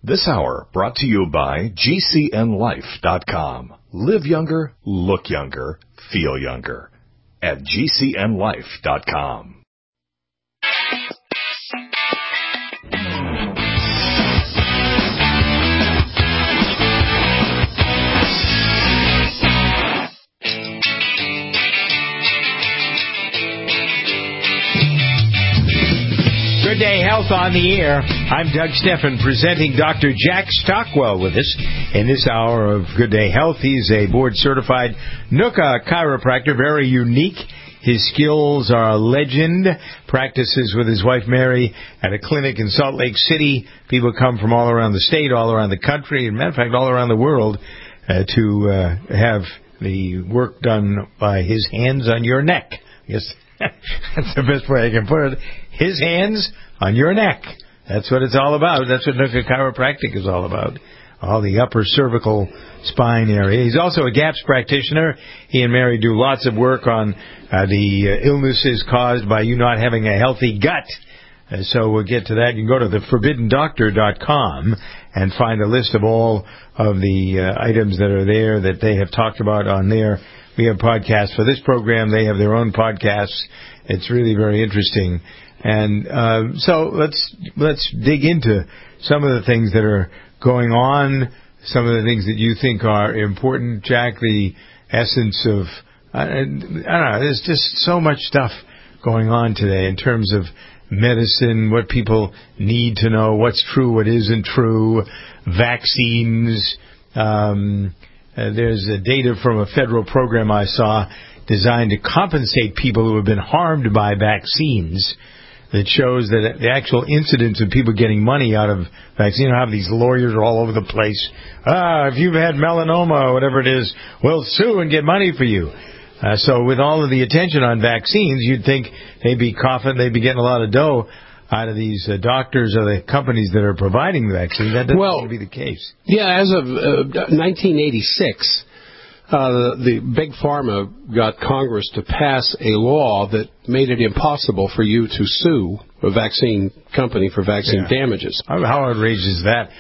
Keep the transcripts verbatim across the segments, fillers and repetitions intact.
This hour brought to you by G C N life dot com. Live younger, look younger, feel younger at G C N life dot com. Good Day Health on the air. I'm Doug Steffen, presenting Doctor Jack Stockwell with us in this hour of Good Day Health. He's a board-certified N U C A chiropractor, very unique. His skills are legend. Practices with his wife Mary at a clinic in Salt Lake City. People come from all around the state, all around the country, and matter of fact, all around the world uh, to uh, have the work done by his hands on your neck. Yes. That's the best way I can put it. His hands on your neck. That's what it's all about. That's what N U C A chiropractic is all about. All the upper cervical spine area. He's also a GAPS practitioner. He and Mary do lots of work on uh, the uh, illnesses caused by you not having a healthy gut. Uh, so we'll get to that. You can go to the forbidden doctor dot com and find a list of all of the uh, items that are there that they have talked about on there. We have podcasts for this program. They have their own podcasts. It's really very interesting. And uh, so let's let's dig into some of the things that are going on, some of the things that you think are important, Jack, the essence of, I, I don't know, there's just so much stuff going on today in terms of medicine, what people need to know, what's true, what isn't true, vaccines. Um, uh, there's a data from a federal program I saw designed to compensate people who have been harmed by vaccines that shows that the actual incidence of people getting money out of vaccines. You know how these lawyers are all over the place. Ah, if you've had melanoma or whatever it is, we'll sue and get money for you. Uh, so with all of the attention on vaccines, you'd think they'd be coughing, they'd be getting a lot of dough out of these uh, doctors or the companies that are providing the vaccine. That doesn't well, seem to be the case. Yeah, as of uh, nineteen eighty-six, uh, the Big Pharma got Congress to pass a law that made it impossible for you to sue a vaccine company for vaccine yeah. damages. How outrageous is that?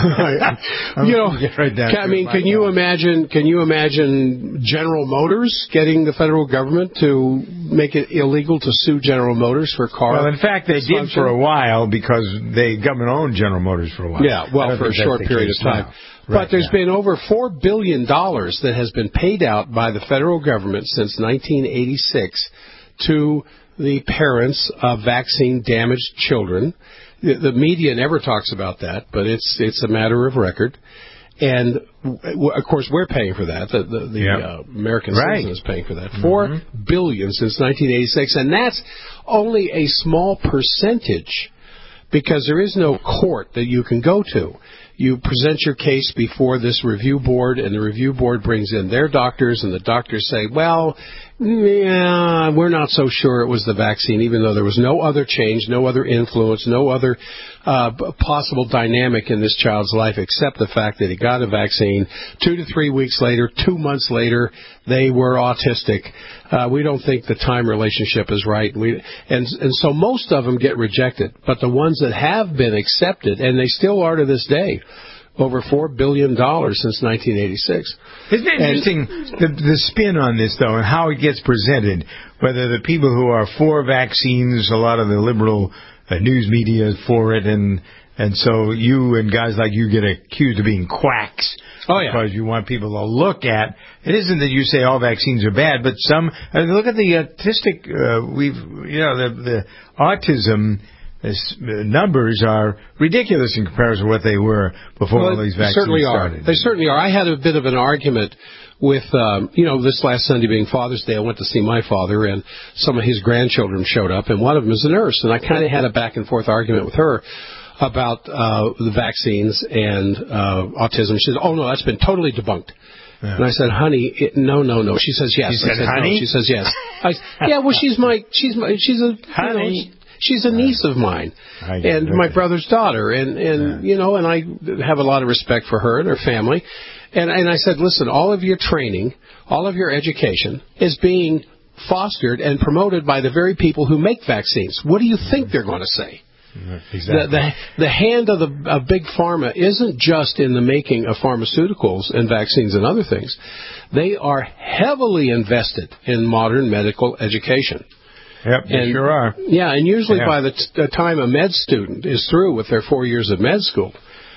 you know, right can, I mean, can you God. imagine? Can you imagine General Motors getting the federal government to make it illegal to sue General Motors for car? Well, in fact, they did for a while because the government owned General Motors for a while. Yeah, well, for a short period of time. Right, but there's yeah. been over four billion dollars that has been paid out by the federal government since nineteen eighty-six to the parents of vaccine-damaged children. The, the media never talks about that, but it's it's a matter of record. And, w- of course, we're paying for that. The, the, the yep. uh, American right. citizen is paying for that. Four mm-hmm. billion since nineteen eighty-six, and that's only a small percentage because there is no court that you can go to. You present your case before this review board, and the review board brings in their doctors, and the doctors say, well, yeah, we're not so sure it was the vaccine, even though there was no other change, no other influence, no other uh, possible dynamic in this child's life except the fact that he got a vaccine. Two to three weeks later, two months later, they were autistic. Uh, we don't think the time relationship is right. We, and, and so most of them get rejected. But the ones that have been accepted, and they still are to this day, over four billion dollars since nineteen eighty-six. Isn't it interesting, the, the spin on this, though, and how it gets presented, whether the people who are for vaccines, a lot of the liberal uh, news media is for it, and and so you and guys like you get accused of being quacks. Oh, yeah. Because you want people to look at. It isn't that you say all vaccines are bad, but some, uh, look at the autistic, uh, we've, you know, the, the autism numbers are ridiculous in comparison to what they were before well, all these vaccines certainly started. Are. They certainly are. I had a bit of an argument with, um, you know, this last Sunday being Father's Day, I went to see my father, and some of his grandchildren showed up, and one of them is a nurse, and I kind of had a back-and-forth argument with her about uh, the vaccines and uh, autism. She said, oh, no, that's been totally debunked. Yeah. And I said, honey, it, no, no, no. She says, yes. She said, said, honey? No. She says, yes. I, yeah, well, she's my, she's my, she's a, honey. You know, she's a niece of mine and my brother's daughter, and, and yeah. you know, and I have a lot of respect for her and her family. And, and I said, listen, all of your training, all of your education is being fostered and promoted by the very people who make vaccines. What do you think they're going to say? Exactly. The, the, the hand of the of big pharma isn't just in the making of pharmaceuticals and vaccines and other things. They are heavily invested in modern medical education. Yep, they and, sure are. Yeah, and usually yeah. by the, t- the time a med student is through with their four years of med school,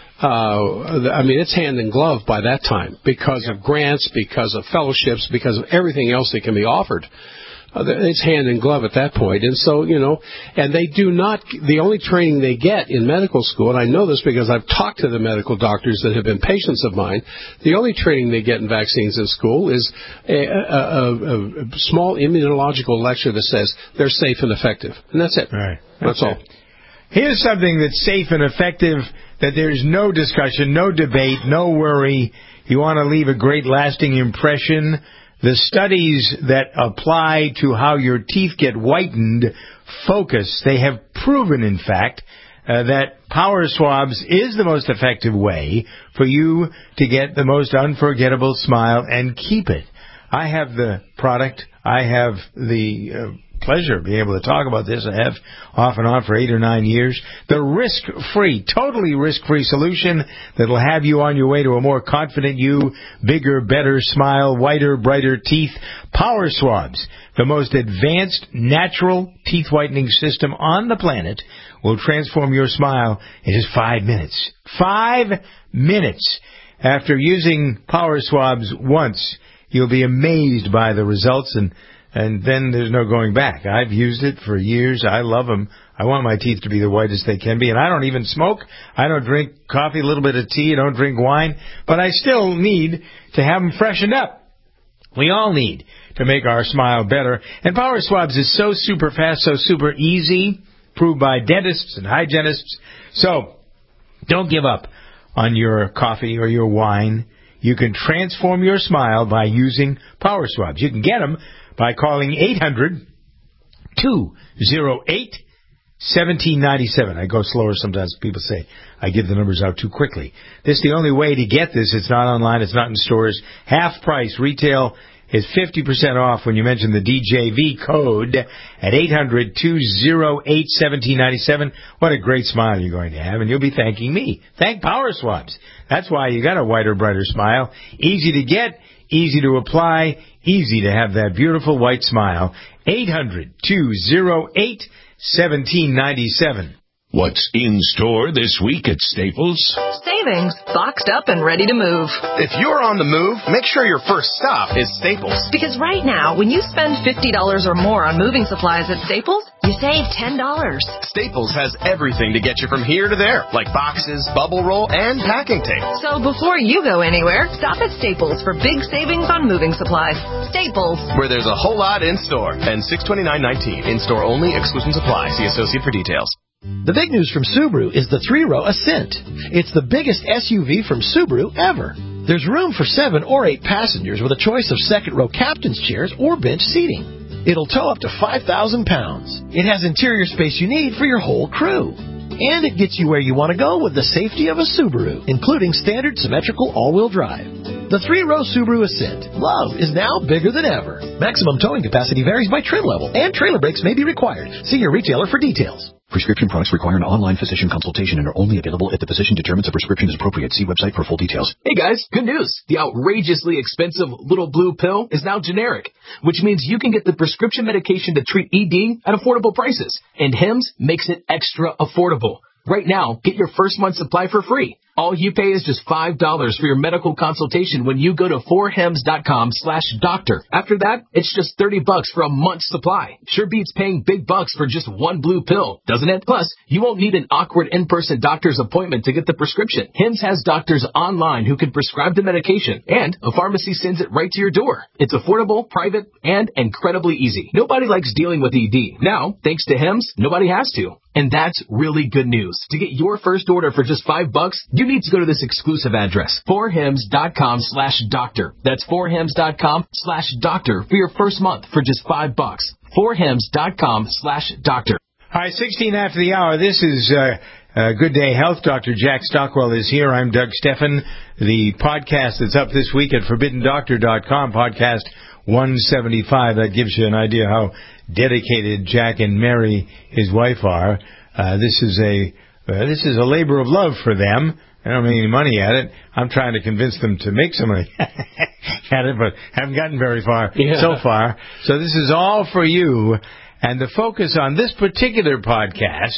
uh, I mean, it's hand in glove by that time because yep. of grants, because of fellowships, because of everything else that can be offered. Uh, it's hand in glove at that point. And so, you know, and they do not, the only training they get in medical school, and I know this because I've talked to the medical doctors that have been patients of mine, the only training they get in vaccines in school is a, a, a, a small immunological lecture that says they're safe and effective. And that's it. Right. That's, that's all. It. Here's something that's safe and effective, that there's no discussion, no debate, no worry. You want to leave a great lasting impression. The studies that apply to how your teeth get whitened focus. They have proven, in fact, uh, that Power Swabs is the most effective way for you to get the most unforgettable smile and keep it. I have the product. I have the uh, pleasure of being able to talk about this. I have off and on for eight or nine years. The risk-free, totally risk-free solution that will have you on your way to a more confident you, bigger, better smile, whiter, brighter teeth. Power Swabs, the most advanced natural teeth whitening system on the planet, will transform your smile in just five minutes. Five minutes. After using Power Swabs once, you'll be amazed by the results, and And then there's no going back. I've used it for years. I love them. I want my teeth to be the whitest they can be. And I don't even smoke. I don't drink coffee, a little bit of tea. I don't drink wine. But I still need to have them freshened up. We all need to make our smile better. And Power Swabs is so super fast, so super easy, proved by dentists and hygienists. So don't give up on your coffee or your wine. You can transform your smile by using Power Swabs. You can get them by calling eight hundred, two oh eight, one seven nine seven. I go slower sometimes. People say I give the numbers out too quickly. This is the only way to get this. It's not online. It's not in stores. Half price. Retail is fifty percent off when you mention the D J V code at eight hundred, two oh eight, one seven nine seven. What a great smile you're going to have, and you'll be thanking me. Thank Power Swabs. That's why you got a whiter, brighter smile. Easy to get, easy to apply, easy to have that beautiful white smile. eight hundred, two oh eight, one seven nine seven. What's in store this week at Staples? Savings, boxed up and ready to move. If you're on the move, make sure your first stop is Staples. Because right now, when you spend fifty dollars or more on moving supplies at Staples, you save ten dollars. Staples has everything to get you from here to there, like boxes, bubble roll, and packing tape. So before you go anywhere, stop at Staples for big savings on moving supplies. Staples, where there's a whole lot in store. And six twenty-nine nineteen. In store only. Exclusions apply. See associate for details. The big news from Subaru is the three-row Ascent. It's the biggest S U V from Subaru ever. There's room for seven or eight passengers with a choice of second-row captain's chairs or bench seating. It'll tow up to five thousand pounds. It has interior space you need for your whole crew. And it gets you where you want to go with the safety of a Subaru, including standard symmetrical all-wheel drive. The three-row Subaru Ascent. Love is now bigger than ever. Maximum towing capacity varies by trim level, and trailer brakes may be required. See your retailer for details. Prescription products require an online physician consultation and are only available if the physician determines a prescription is appropriate. See website for full details. Hey guys, good news. The outrageously expensive Little Blue pill is now generic, which means you can get the prescription medication to treat E D at affordable prices. And Hims makes it extra affordable. Right now, get your first month supply for free. All you pay is just five dollars for your medical consultation when you go to four hems dot com slash doctor. After that, it's just thirty bucks for a month's supply. Sure beats paying big bucks for just one blue pill, doesn't it? Plus, you won't need an awkward in-person doctor's appointment to get the prescription. Hims has doctors online who can prescribe the medication, and a pharmacy sends it right to your door. It's affordable, private, and incredibly easy. Nobody likes dealing with E D. Now, thanks to Hims, nobody has to. And that's really good news. To get your first order for just five bucks, you need to go to this exclusive address, four hems dot com slash doctor. That's four hems dot com slash doctor for your first month for just five bucks. four hems dot com slash doctor. All right, sixteen after the hour. This is uh, uh, Good Day Health. Doctor Jack Stockwell is here. I'm Doug Steffen. The podcast that's up this week at forbidden doctor dot com, podcast one seventy-five. That gives you an idea how dedicated Jack and Mary, his wife, are. Uh, this is a uh, this is a labor of love for them. I don't make any money at it. I'm trying to convince them to make some money at it, but haven't gotten very far yeah. so far. So this is all for you. And the focus on this particular podcast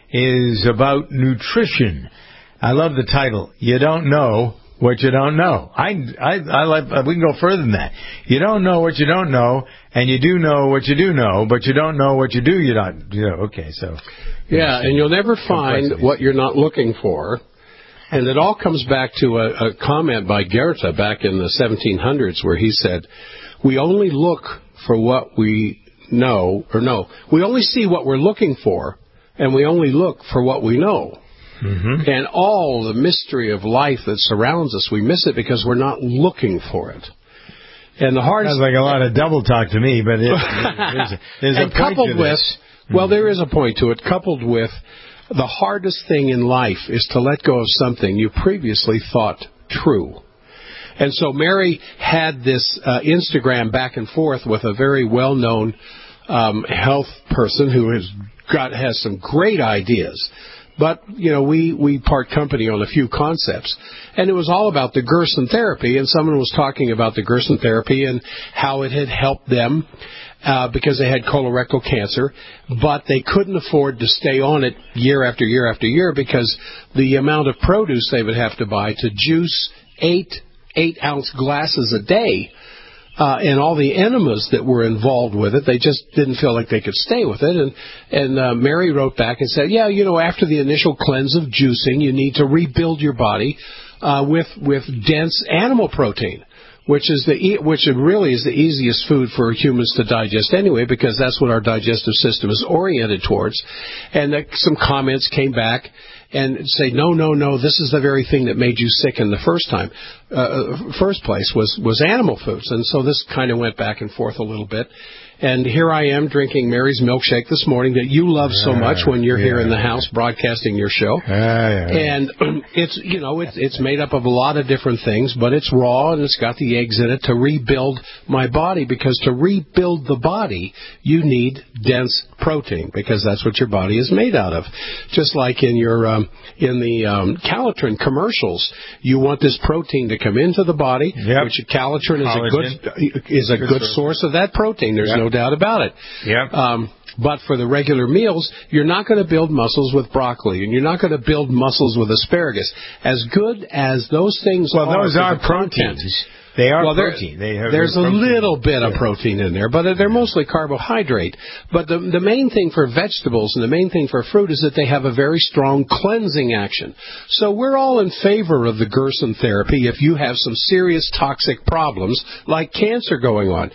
is about nutrition. I love the title. You don't know what you don't know. I, I, I like, we can go further than that. You don't know what you don't know, and you do know what you do know, but you don't know what you do you don't. You know, okay, so. Yeah, and you'll never find what you're not looking for. And it all comes back to a, a comment by Goethe back in the seventeen hundreds where he said, we only look for what we know, or no, we only see what we're looking for, and we only look for what we know. Mm-hmm. And all the mystery of life that surrounds us, we miss it because we're not looking for it. And the hardest... Sounds like a lot of double talk to me, but it, there's a, there's and a point coupled to with, this. Well, there is a point to it, coupled with the hardest thing in life is to let go of something you previously thought true. And so Mary had this uh, Instagram back and forth with a very well-known um, health person who has got has some great ideas. But, you know, we, we part company on a few concepts. And it was all about the Gerson therapy, and someone was talking about the Gerson therapy and how it had helped them uh, because they had colorectal cancer, but they couldn't afford to stay on it year after year after year because the amount of produce they would have to buy to juice eight eight-ounce glasses a day, Uh, and all the enemas that were involved with it, they just didn't feel like they could stay with it. And, and uh, Mary wrote back and said, yeah, you know, after the initial cleanse of juicing, you need to rebuild your body uh, with with dense animal protein, which is the e- which really is the easiest food for humans to digest anyway, because that's what our digestive system is oriented towards. And uh, some comments came back and say, no, no, no, this is the very thing that made you sick in the first time, uh, first place was, was animal foods. And so this kind of went back and forth a little bit. And here I am drinking Mary's milkshake this morning that you love so much when you're yeah, here in the house broadcasting your show. Yeah, yeah, yeah. And it's, you know, it's, it's made up of a lot of different things, but it's raw and it's got the eggs in it to rebuild my body, because to rebuild the body, you need dense protein, because that's what your body is made out of. Just like in your, um, in the um, Calitrin commercials, you want this protein to come into the body, yep. which Calitrin is a good, is a good, good source of that protein. There's yep. no doubt about it. Yeah. Um, but for the regular meals, you're not going to build muscles with broccoli, and you're not going to build muscles with asparagus. As good as those things well, are, those are proteins. Content, they are well, protein. They have there's protein. a little bit of protein in there, but they're mostly carbohydrate. But the the main thing for vegetables and the main thing for fruit is that they have a very strong cleansing action. So we're all in favor of the Gerson therapy if you have some serious toxic problems like cancer going on.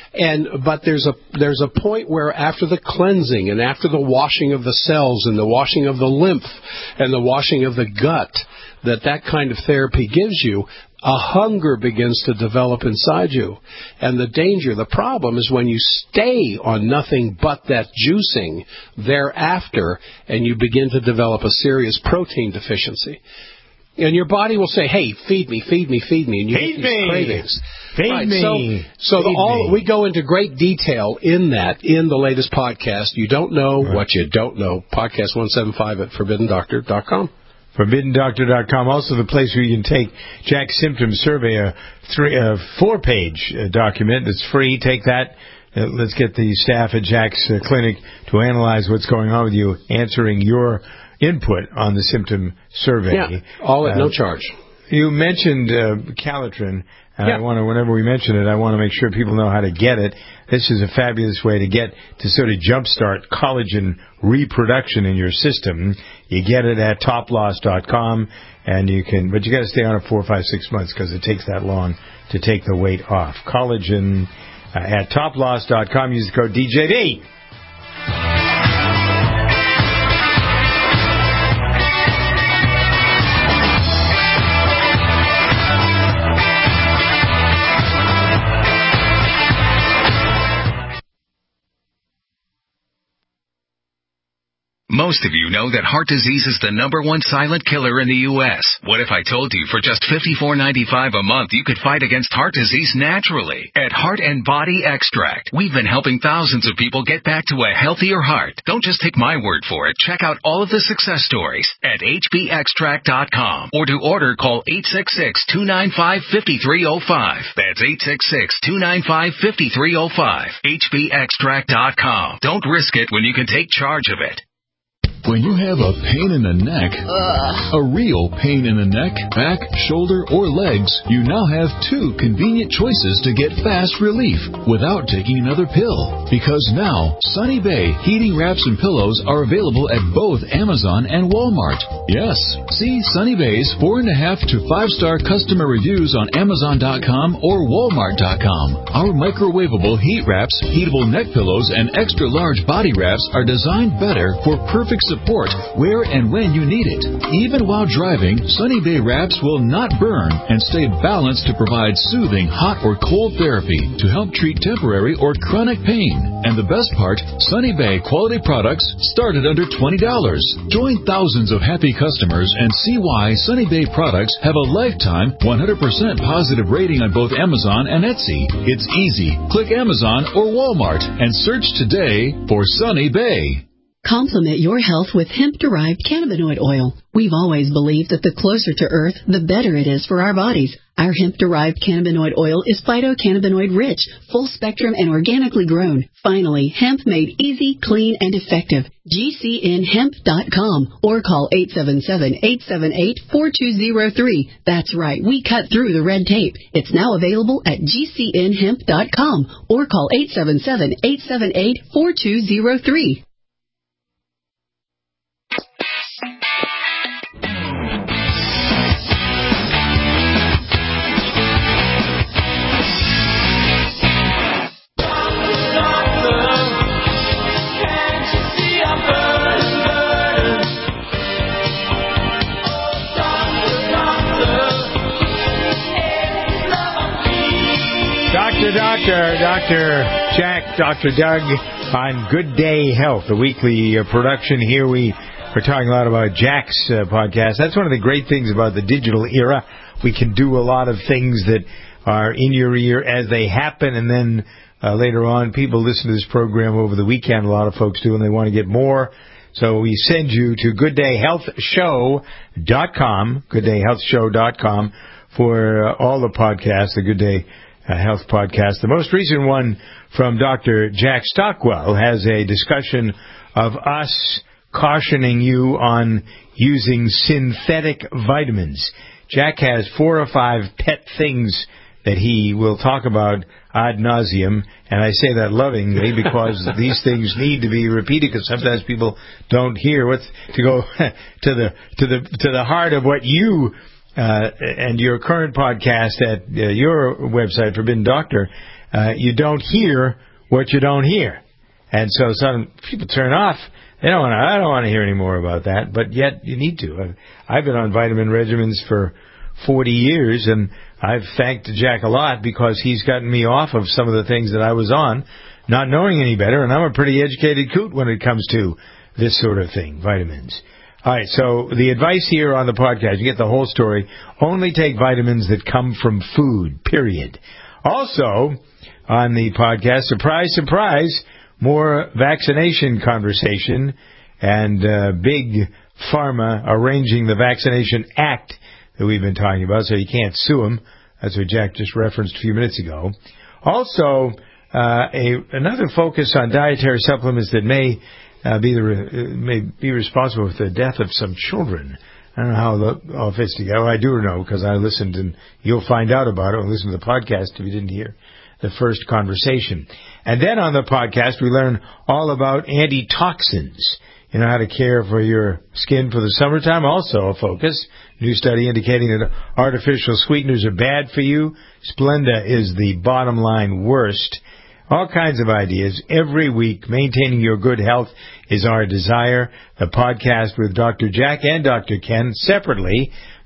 And but there's a there's a point where after the cleansing and after the washing of the cells and the washing of the lymph and the washing of the gut that that kind of therapy gives you, a hunger begins to develop inside you. And the danger, the problem is when you stay on nothing but that juicing thereafter, and you begin to develop a serious protein deficiency. And your body will say, hey, feed me, feed me, feed me. And you feed get these me. cravings. Feed right, me. So, so feed the, all, me. we go into great detail in that in the latest podcast. You don't know right. what you don't know. Podcast one seventy-five at forbidden doctor dot com. forbidden doctor dot com. Also the place where you can take Jack's symptom survey, a, three, a four-page uh, document that's free. Take that. Uh, let's get the staff at Jack's uh, clinic to analyze what's going on with you, answering your input on the symptom survey. Yeah, all at uh, no charge. You mentioned uh, Calitrin, and yeah. I want to, whenever we mention it, I want to make sure people know how to get it. This is a fabulous way to get to sort of jumpstart collagen reproduction in your system. You get it at top loss dot com, and you can, but you got to stay on it four, five, six months because it takes that long to take the weight off. Collagen uh, at top loss dot com. Use the code D J D. Most Most of you know that heart disease is the number one silent killer in the U S What if I told you for just fifty-four ninety-five a month you could fight against heart disease naturally? At Heart and Body Extract, we've been helping thousands of people get back to a healthier heart. Don't just take my word for it. Check out all of the success stories at H B extract dot com, or to order, call eight six six, two nine five, five three zero five. That's eight six six, two nine five, five three zero five. H B extract dot com. Don't risk it when you can take charge of it. When you have a pain in the neck, Ugh. a real pain in the neck, back, shoulder, or legs, you now have two convenient choices to get fast relief without taking another pill. Because now, Sunny Bay heating wraps and pillows are available at both Amazon and Walmart. Yes, see Sunny Bay's four and a half to five star customer reviews on Amazon dot com or Walmart dot com. Our microwavable heat wraps, heatable neck pillows, and extra large body wraps are designed better for perfect support where and when you need it. Even while driving, Sunny Bay wraps will not burn and stay balanced to provide soothing hot or cold therapy to help treat temporary or chronic pain. And the best part, Sunny Bay quality products start at under twenty dollars. Join thousands of happy customers and see why Sunny Bay products have a lifetime one hundred percent positive rating on both Amazon and Etsy. It's easy. Click Amazon or Walmart and search today for Sunny Bay. Complement your health with hemp-derived cannabinoid oil. We've always believed that the closer to Earth, the better it is for our bodies. Our hemp-derived cannabinoid oil is phytocannabinoid-rich, full-spectrum, and organically grown. Finally, hemp made easy, clean, and effective. G C N hemp dot com or call eight seven seven, eight seven eight, four two zero three. That's right, we cut through the red tape. It's now available at G C N hemp dot com or call eight seven seven, eight seven eight, four two zero three. Doctor, Doctor, Doctor Jack, Doctor Doug on Good Day Health, a weekly uh, production here. We are talking a lot about Jack's uh, podcast. That's one of the great things about the digital era. We can do a lot of things that are in your ear as they happen, and then uh, later on, people listen to this program over the weekend. A lot of folks do, and they want to get more. So we send you to good day health show dot com, good day health show dot com, for uh, all the podcasts, the Good Day Uh, Health podcast. The most recent one from Doctor Jack Stockwell has a discussion of us cautioning you on using synthetic vitamins. Jack has four or five pet things that he will talk about ad nauseum, and I say that lovingly because these things need to be repeated because sometimes people don't hear what's to go to the to the to the heart of what you Uh, and your current podcast at uh, your website, Forbidden Doctor, uh, you don't hear what you don't hear. And so some people turn off. They don't want to, I don't want to hear any more about that, but yet you need to. I've, I've been on vitamin regimens for forty years, and I've thanked Jack a lot because he's gotten me off of some of the things that I was on, not knowing any better, and I'm a pretty educated coot when it comes to this sort of thing, vitamins. All right, so the advice here on the podcast, you get the whole story, only take vitamins that come from food, period. Also, on the podcast, surprise, surprise, more vaccination conversation and uh, big pharma arranging the Vaccination Act that we've been talking about, so you can't sue them. That's what Jack just referenced a few minutes ago. Also, uh, a, another focus on dietary supplements that may... Uh, be the re- may be responsible for the death of some children. I don't know how the all fits together. I do know because I listened, and you'll find out about it when you listen to the podcast if you didn't hear the first conversation. And then on the podcast, we learn all about antitoxins. You know, how to care for your skin for the summertime. Also a focus. New study indicating that artificial sweeteners are bad for you. Splenda is the bottom line worst. All kinds of ideas every week. Maintaining your good health is our desire. The podcast with Doctor Jack and Doctor Ken separately.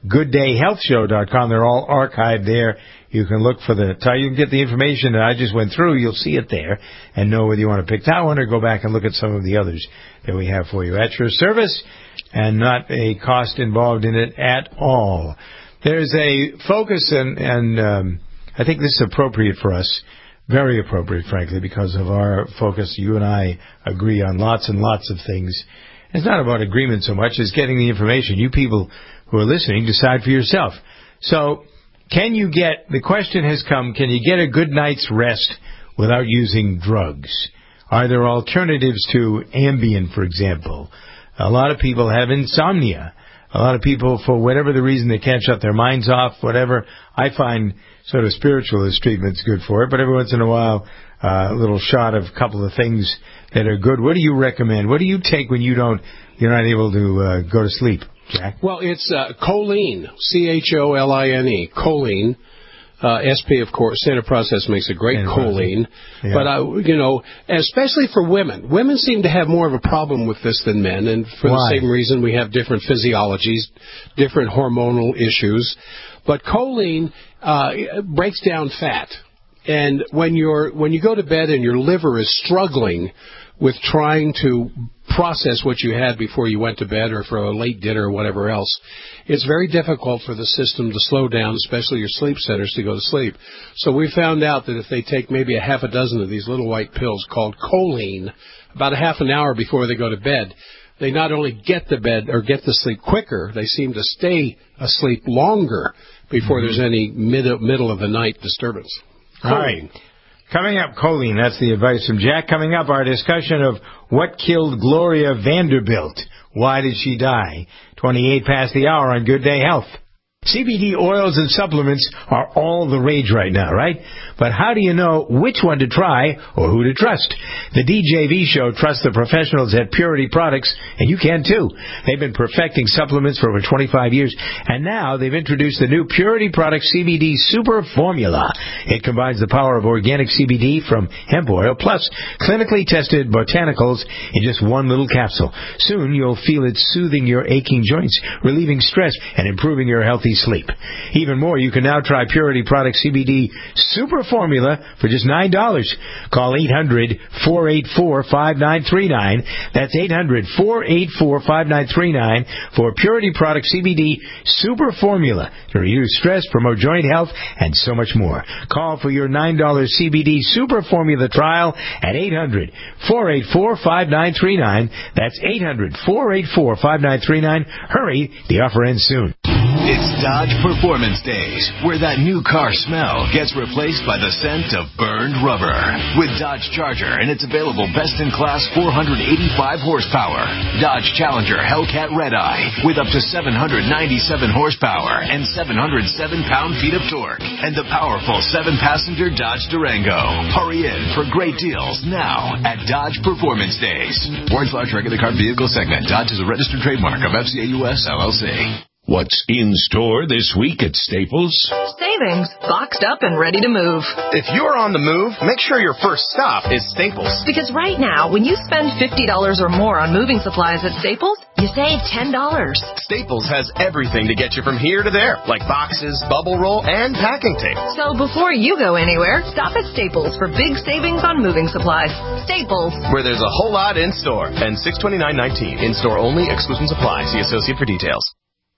good day health show dot com. They're all archived there. You can look for the title. You can get the information that I just went through. You'll see it there and know whether you want to pick that one or go back and look at some of the others that we have for you at your service, and not a cost involved in it at all. There's a focus, and, and um, I think this is appropriate for us, very appropriate, frankly, because of our focus. You and I agree on lots and lots of things. It's not about agreement so much as getting the information. You people who are listening, decide for yourself. So, can you get, the question has come, can you get a good night's rest without using drugs? Are there alternatives to Ambien, for example? A lot of people have insomnia. A lot of people, for whatever the reason, they can't shut their minds off, whatever. I find sort of spiritualist treatment's good for it, but every once in a while, uh, a little shot of a couple of things that are good. What do you recommend? What do you take when you don't, you're not able to uh, go to sleep, Jack? Well, it's uh, choline, C H O L I N E, choline. Uh, S P, of course, Standard Process makes a great Standard choline. Yeah. But, uh, you know, especially for women. Women seem to have more of a problem with this than men, and for Why? the same reason we have different physiologies, different hormonal issues. But choline uh, breaks down fat. And when you're when you go to bed and your liver is struggling with trying to process what you had before you went to bed or for a late dinner or whatever else, it's very difficult for the system to slow down, especially your sleep centers, to go to sleep. So we found out that if they take maybe a half a dozen of these little white pills called choline, about a half an hour before they go to bed, they not only get to bed or get to sleep quicker, they seem to stay asleep longer before mm-hmm. there's any mid- middle of the night disturbance. Choline. All right. Coming up, choline. That's the advice from Jack. Coming up, our discussion of what killed Gloria Vanderbilt. Why did she die? twenty-eight past the hour on Good Day Health. C B D oils and supplements are all the rage right now, right? But how do you know which one to try or who to trust? The D J V Show trusts the professionals at Purity Products, and you can too. They've been perfecting supplements for over twenty-five years, and now they've introduced the new Purity Products C B D Super Formula. It combines the power of organic C B D from hemp oil plus clinically tested botanicals in just one little capsule. Soon you'll feel it soothing your aching joints, relieving stress, and improving your healthy sleep. Even more, you can now try Purity Products C B D Super Formula for just nine dollars. Call eight hundred, four eight four, five nine three nine. That's eight hundred, four eight four, five nine three nine for Purity Products C B D Super Formula to reduce stress, promote joint health, and so much more. Call for your nine dollars C B D Super Formula trial at eight hundred, four eight four, five nine three nine. That's eight hundred, four eight four, five nine three nine. Hurry, the offer ends soon. It's Dodge Performance Days, where that new car smell gets replaced by the scent of burned rubber. With Dodge Charger and its available best-in-class four hundred eighty-five horsepower. Dodge Challenger Hellcat Red-Eye with up to seven hundred ninety-seven horsepower and seven hundred seven pound-feet of torque. And the powerful seven-passenger Dodge Durango. Hurry in for great deals now at Dodge Performance Days. Warren's large regular car vehicle segment. Dodge is a registered trademark of F C A U S L L C. What's in store this week at Staples? Savings, boxed up and ready to move. If you're on the move, make sure your first stop is Staples. Because right now, when you spend fifty dollars or more on moving supplies at Staples, you save ten dollars. Staples has everything to get you from here to there, like boxes, bubble roll, and packing tape. So before you go anywhere, stop at Staples for big savings on moving supplies. Staples, where there's a whole lot in store. And six twenty-nine nineteen, in store only, exclusions apply. See associate for details.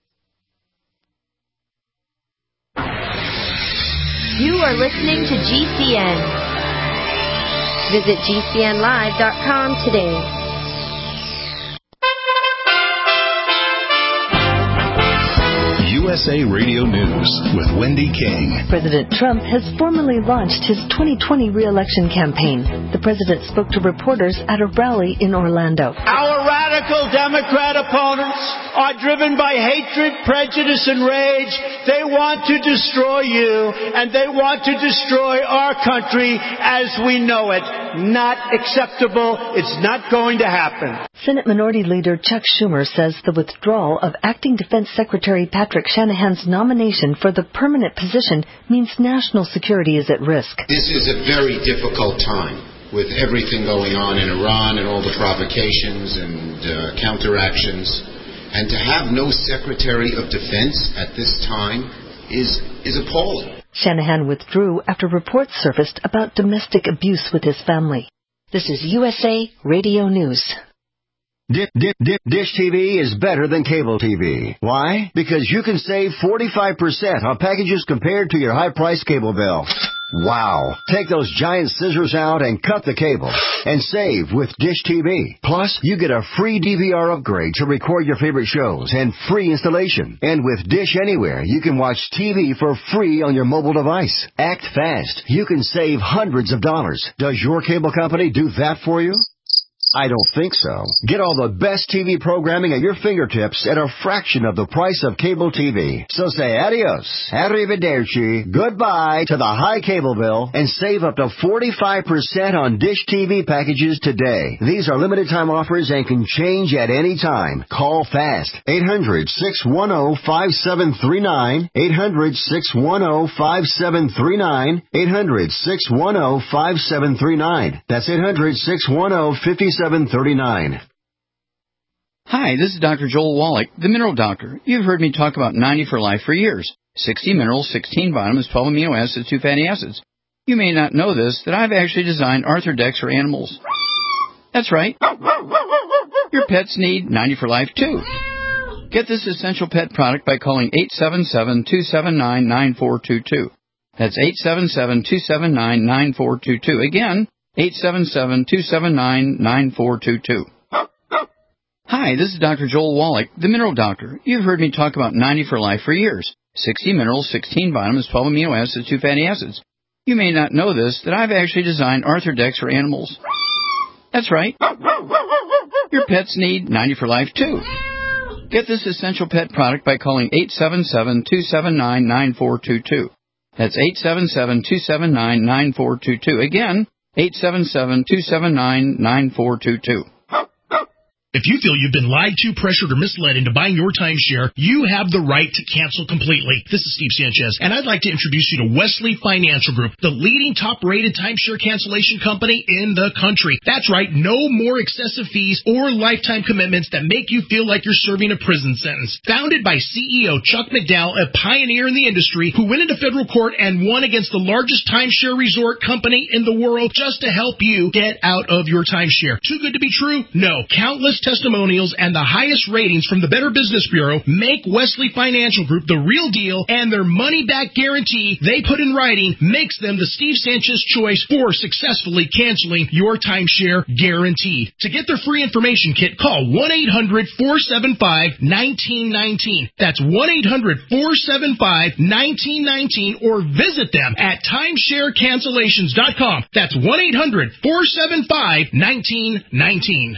You are listening to G C N. Visit G C N live dot com today. U S A Radio News with Wendy King. President Trump has formally launched his twenty twenty re-election campaign. The president spoke to reporters at a rally in Orlando. Our radical Democrat opponents are driven by hatred, prejudice, and rage. They want to destroy you, and they want to destroy our country as we know it. Not acceptable. It's not going to happen. Senate Minority Leader Chuck Schumer says the withdrawal of Acting Defense Secretary Patrick Shanahan's nomination for the permanent position means national security is at risk. This is a very difficult time with everything going on in Iran and all the provocations and uh, counteractions. And to have no Secretary of Defense at this time is is appalling. Shanahan withdrew after reports surfaced about domestic abuse with his family. This is U S A Radio News. Dish, dish, dish T V is better than cable T V. Why? Because you can save forty-five percent on packages compared to your high-priced cable bill. Wow. Take those giant scissors out and cut the cable and save with Dish T V. Plus, you get a free D V R upgrade to record your favorite shows and free installation. And with Dish Anywhere, you can watch T V for free on your mobile device. Act fast. You can save hundreds of dollars. Does your cable company do that for you? I don't think so. Get all the best T V programming at your fingertips at a fraction of the price of cable T V. So say adios, arrivederci, goodbye to the high cable bill and save up to forty-five percent on Dish T V packages today. These are limited time offers and can change at any time. Call fast. eight hundred, six one zero, five seven three nine. eight hundred, six one zero, five seven three nine. eight hundred, six one zero, five seven three nine. That's eight hundred, six one zero, five seven three nine. Hi, this is Doctor Joel Wallach, the Mineral Doctor. You've heard me talk about ninety for Life for years. sixty minerals, sixteen vitamins, twelve amino acids, two fatty acids. You may not know this, that I've actually designed Arthrodex for animals. That's right. Your pets need ninety for Life too. Get this essential pet product by calling eight seven seven, two seven nine, nine four two two. That's eight seven seven, two seven nine, nine four two two. Again, eight seven seven, two seven nine, nine four two two. Hi, this is Doctor Joel Wallach, the Mineral Doctor. You've heard me talk about ninety for Life for years. sixty minerals, sixteen vitamins, twelve amino acids, two fatty acids. You may not know this, that I've actually designed Arthrodex for animals. That's right. Your pets need ninety for Life too. Get this essential pet product by calling eight seven seven, two seven nine, nine four two two. That's eight seven seven, two seven nine, nine four two two. Again, eight seven seven, two seven nine, nine four two two. If you feel you've been lied to, pressured, or misled into buying your timeshare, you have the right to cancel completely. This is Steve Sanchez, and I'd like to introduce you to Wesley Financial Group, the leading top-rated timeshare cancellation company in the country. That's right, no more excessive fees or lifetime commitments that make you feel like you're serving a prison sentence. Founded by C E O Chuck McDowell, a pioneer in the industry who went into federal court and won against the largest timeshare resort company in the world just to help you get out of your timeshare. Too good to be true? No. Countless testimonials and the highest ratings from the Better Business Bureau make Wesley Financial Group the real deal, and their money-back guarantee they put in writing makes them the Steve Sanchez choice for successfully canceling your timeshare guarantee. To get their free information kit, call one eight hundred, four seven five, one nine one nine. That's one eight hundred, four seven five, one nine one nine, or visit them at timeshare cancellations dot com. That's one eight hundred, four seven five, one nine one nine.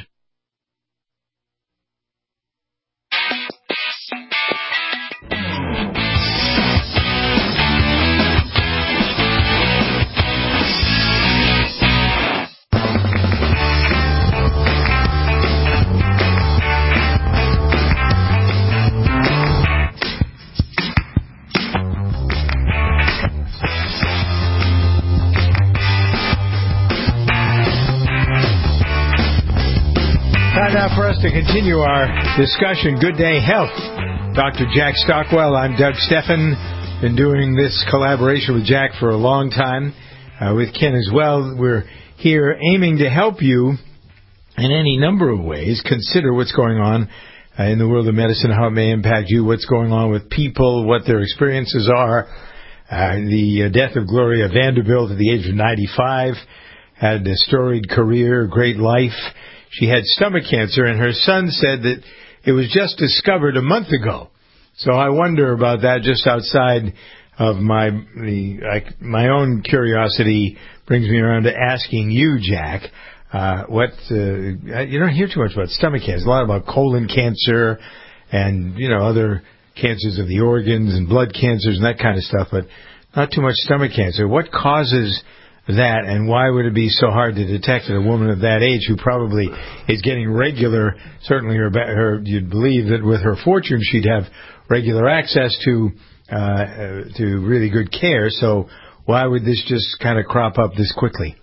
Time now for us to continue our discussion. Good Day Health. Doctor Jack Stockwell. I'm Doug Steffen. Been doing this collaboration with Jack for a long time, uh, with Ken as well. We're here aiming to help you in any number of ways. Consider what's going on uh, in the world of medicine, how it may impact you, what's going on with people, what their experiences are. Uh, the uh, death of Gloria Vanderbilt at the age of ninety-five, had a storied career, great life. She had stomach cancer, and her son said that it was just discovered a month ago. So I wonder about that just outside of my the, I, my own curiosity brings me around to asking you, Jack, uh, what uh, you don't hear too much about stomach cancer. A lot about colon cancer and, you know, other cancers of the organs and blood cancers and that kind of stuff, but not too much stomach cancer. What causes that, and why would it be so hard to detect in a woman of that age who probably is getting regular, certainly her, her you'd believe that with her fortune she'd have regular access to uh, uh, to really good care, so why would this just kind of crop up this quickly?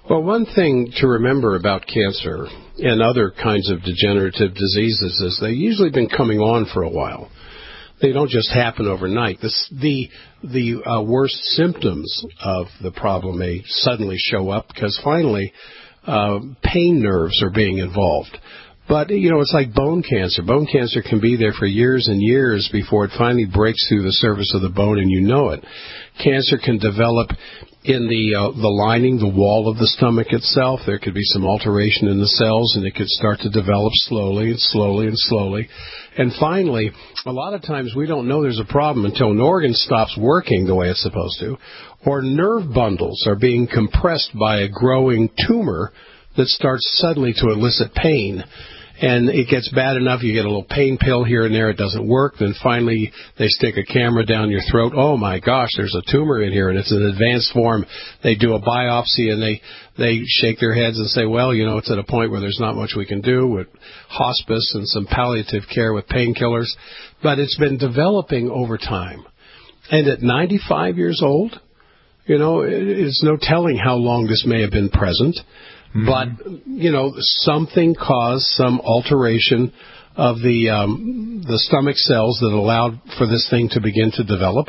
Well, one thing to remember about cancer and other kinds of degenerative diseases is they've usually been coming on for a while. They don't just happen overnight. This, the the uh, worst symptoms of the problem may suddenly show up because finally uh, pain nerves are being involved. But, you know, it's like bone cancer. Bone cancer can be there for years and years before it finally breaks through the surface of the bone and you know it. Cancer can develop in the uh, the lining, the wall of the stomach itself. There could be some alteration in the cells, and it could start to develop slowly and slowly and slowly. And finally, a lot of times we don't know there's a problem until an organ stops working the way it's supposed to, or nerve bundles are being compressed by a growing tumor that starts suddenly to elicit pain. And it gets bad enough, you get a little pain pill here and there, it doesn't work. Then finally they stick a camera down your throat. Oh, my gosh, there's a tumor in here, and it's an advanced form. They do a biopsy, and they, they shake their heads and say, well, you know, it's at a point where there's not much we can do with hospice and some palliative care with painkillers. But it's been developing over time. And at ninety-five years old, you know, it's no telling how long this may have been present. Mm-hmm. But, you know, something caused some alteration of the um, the stomach cells that allowed for this thing to begin to develop.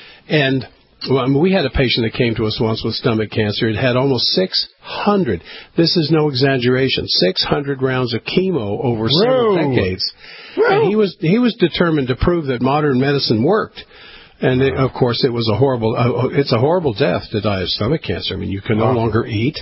And well, I mean, we had a patient that came to us once with stomach cancer. It had almost six hundred, this is no exaggeration, six hundred rounds of chemo over several Whoa. decades. Whoa. And he was he was determined to prove that modern medicine worked. And, it, of course, it was a horrible, uh, it's a horrible death to die of stomach cancer. I mean, you can no longer eat.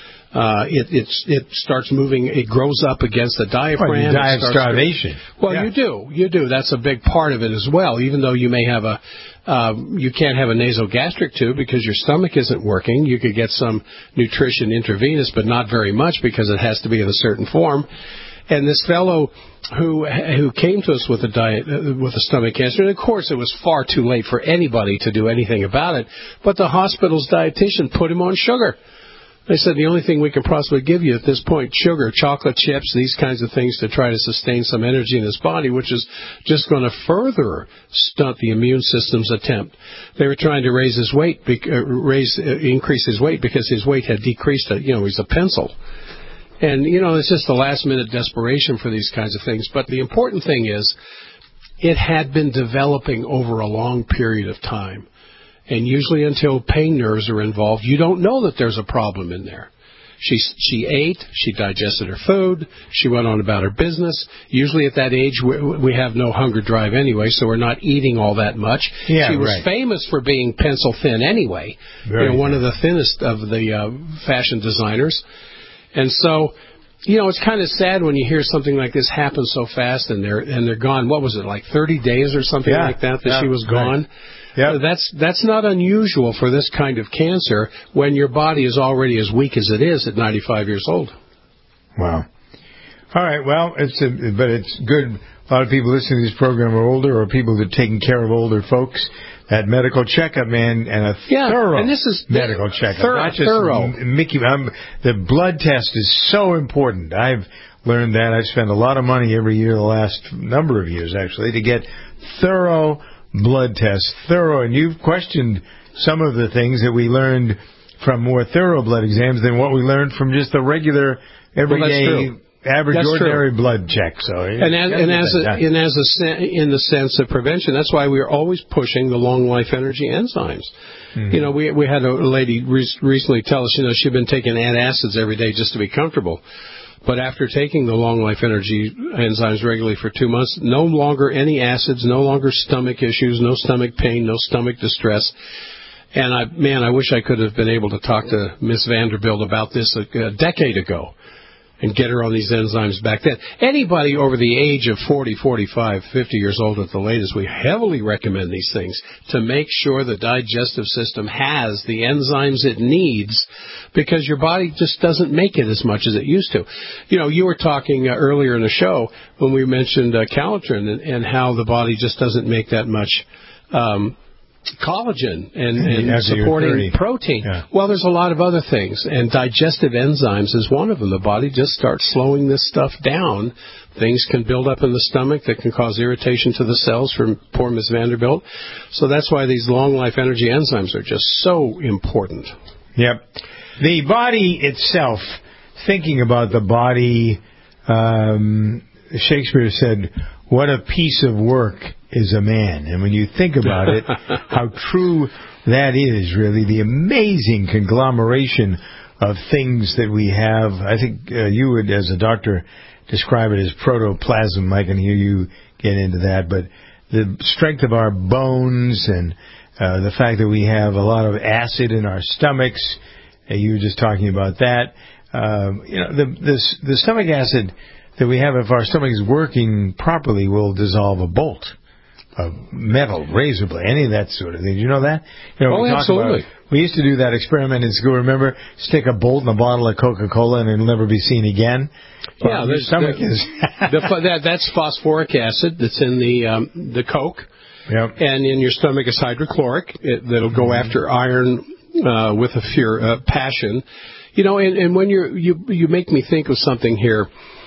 Uh, it, it's, it starts moving, it grows up against the diaphragm. Well, you die of starvation. To, well, yeah. you do, you do. That's a big part of it as well, even though you may have a, um, you can't have a nasogastric tube because your stomach isn't working. You could get some nutrition intravenous, but not very much because it has to be in a certain form. And this fellow who who came to us with a diet uh, with a stomach cancer, and of course it was far too late for anybody to do anything about it, but the hospital's dietitian put him on sugar. They said the only thing we can possibly give you at this point, sugar, chocolate chips, these kinds of things to try to sustain some energy in his body, which is just going to further stunt the immune system's attempt. They were trying to raise his weight, uh, raise uh, increase his weight because his weight had decreased. Uh, you know, he's a pencil. And, you know, it's just the last-minute desperation for these kinds of things. But the important thing is it had been developing over a long period of time. And usually until pain nerves are involved, you don't know that there's a problem in there. She she ate, she digested her food, she went on about her business. Usually at that age, we, we have no hunger drive anyway, so we're not eating all that much. Yeah, she was right. famous for being pencil thin anyway. Very you know, one thin. of the thinnest of the uh, fashion designers. And so, you know, it's kind of sad when you hear something like this happen so fast and they're and they're gone. What was it, like thirty days or something yeah, like that that yeah, she was gone? Right. Yeah. That's that's not unusual for this kind of cancer when your body is already as weak as it is at ninety-five years old. Wow. All right. Well, it's a, but it's good. A lot of people listening to this program are older, or people that are taking care of older folks. That medical checkup, man, and a yeah, thorough and this is medical checkup. Thorough, not just thorough. Mickey. Um, the blood test is so important. I've learned that. I've spent a lot of money every year, the last number of years actually, to get thorough blood tests. Thorough, and you've questioned some of the things that we learned from more thorough blood exams than what we learned from just the regular, everyday. Well, average that's ordinary true. blood check. So and as, and as a, and as a sen- in the sense of prevention, that's why we're always pushing the long life energy enzymes. Mm-hmm. You know, we we had a lady re- recently tell us, you know, she'd been taking antacids every day just to be comfortable. But after taking the long life energy enzymes regularly for two months, no longer any acids, no longer stomach issues, no stomach pain, no stomach distress. And I, man, I wish I could have been able to talk to Miss Vanderbilt about this a, a decade ago and get her on these enzymes back then. Anybody over the age of forty, forty-five, fifty years old at the latest, we heavily recommend these things to make sure the digestive system has the enzymes it needs, because your body just doesn't make it as much as it used to. You know, you were talking uh, earlier in the show when we mentioned uh, Calitrin and, and how the body just doesn't make that much um collagen and, and supporting protein. Yeah. Well, there's a lot of other things, and digestive enzymes is one of them. The body just starts slowing this stuff down. Things can build up in the stomach that can cause irritation to the cells from poor Miss Vanderbilt. So that's why these long life energy enzymes are just so important. Yep. The body itself, thinking about the body, um, Shakespeare said, what a piece of work is a man. And when you think about it, how true that is, really, the amazing conglomeration of things that we have. I think uh, you would, as a doctor, describe it as protoplasm. I can hear you get into that. But the strength of our bones and uh, the fact that we have a lot of acid in our stomachs, uh, you were just talking about that. Um, you know, the, the, the stomach acid that we have, if our stomach is working properly, will dissolve a bolt of metal, razor blade, any of that sort of thing. Did you know that? You know, oh, we absolutely. About, we used to do that experiment in school, remember? Stick a bolt in a bottle of Coca-Cola and it'll never be seen again. Well, yeah, your stomach the, is... the, that, that's phosphoric acid that's in the um, the Coke. Yep. And in your stomach is hydrochloric. It, that'll go mm-hmm. after iron uh, with a fear, uh, passion. You know, and, and when you're, you you make me think of something here.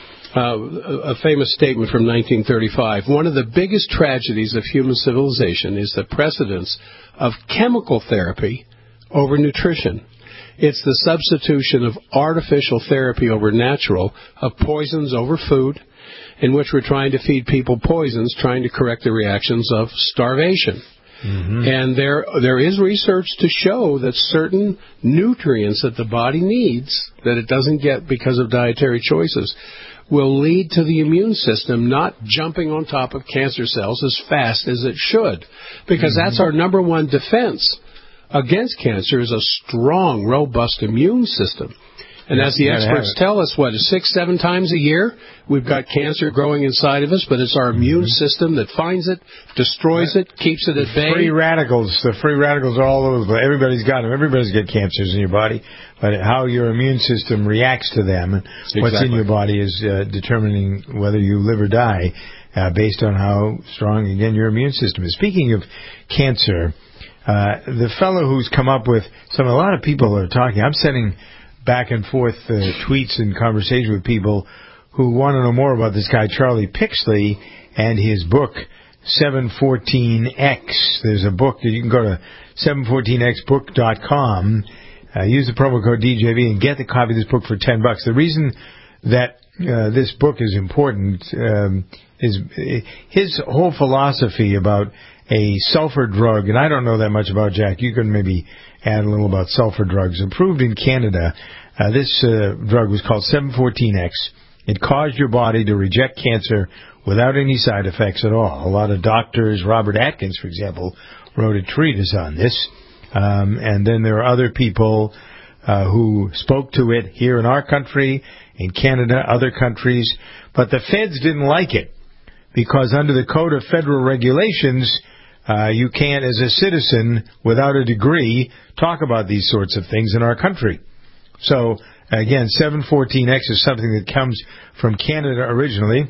Uh, a famous statement from nineteen thirty-five. One of the biggest tragedies of human civilization is the precedence of chemical therapy over nutrition. It's the substitution of artificial therapy over natural, of poisons over food, in which we're trying to feed people poisons, trying to correct the reactions of starvation. Mm-hmm. And there there is research to show that certain nutrients that the body needs, that it doesn't get because of dietary choices, will lead to the immune system not jumping on top of cancer cells as fast as it should. Because mm-hmm. that's our number one defense against cancer, is a strong, robust immune system. And yeah, as the experts tell us, what, six, seven times a year, we've got cancer growing inside of us, but it's our immune mm-hmm. system that finds it, destroys it, keeps it at bay. Free radicals. The free radicals are all over the place. Everybody's got them. Everybody's got cancers in your body. But how your immune system reacts to them and exactly. what's in your body is uh, determining whether you live or die uh, based on how strong, again, your immune system is. Speaking of cancer, uh, the fellow who's come up with some, a lot of people are talking, I'm sending back and forth uh, tweets and conversation with people who want to know more about this guy, Charlie Pixley, and his book, seven fourteen X. There's a book that you can go to seven fourteen x book dot com, uh, use the promo code D J V, and get the copy of this book for ten bucks. The reason that uh, this book is important um, is his whole philosophy about a sulfur drug, and I don't know that much about, Jack. You can maybe add a little about sulfur drugs. Approved in Canada, uh, this uh, drug was called seven fourteen X. It caused your body to reject cancer without any side effects at all. A lot of doctors, Robert Atkins, for example, wrote a treatise on this. Um, and then there are other people uh, who spoke to it here in our country, in Canada, other countries. But the feds didn't like it because under the Code of Federal Regulations, Uh, you can't, as a citizen, without a degree, talk about these sorts of things in our country. So, again, seven fourteen X is something that comes from Canada originally.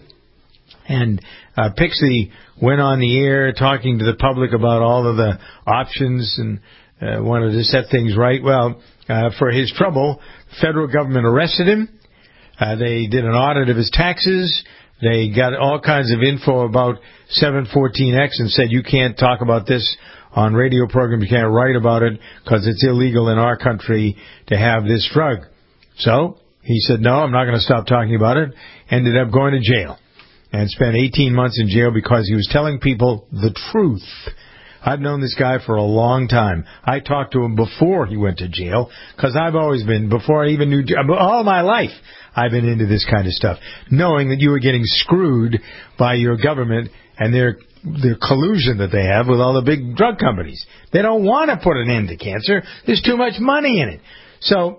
And uh, Pixley went on the air talking to the public about all of the options and uh, wanted to set things right. Well, uh, for his trouble, the federal government arrested him. Uh, they did an audit of his taxes. They got all kinds of info about seven fourteen X and said, you can't talk about this on radio program, you can't write about it because it's illegal in our country to have this drug. So he said, no, I'm not going to stop talking about it. Ended up going to jail and spent eighteen months in jail because he was telling people the truth. I've known this guy for a long time. I talked to him before he went to jail because I've always been, before I even knew, all my life, I've been into this kind of stuff, knowing that you were getting screwed by your government and their their collusion that they have with all the big drug companies. They don't want to put an end to cancer. There's too much money in it. So,